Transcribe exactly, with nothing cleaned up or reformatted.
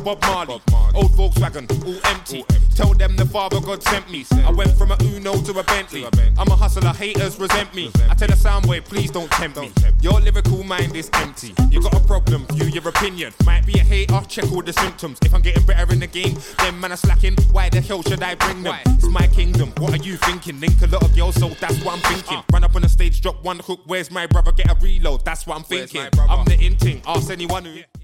Bob Marley. Old Volkswagen, all empty. Tell them the Father God sent me. I went from a Uno to a Bentley. I'm a hustler, haters resent me. I tell the Soundwave, please don't tempt me. Your lyrical mind is empty. You got a problem, view your opinion. Might be a hater, check all the symptoms. If I'm getting better in the game, then man are slacking. Why the hell should I bring them? It's my kingdom, what are you thinking? Link a lot of girls, so that's what I'm thinking. Run up on the stage, drop one hook, where's my brother? Get a reload, that's what I'm thinking. I'm the in-ting, ask anyone who...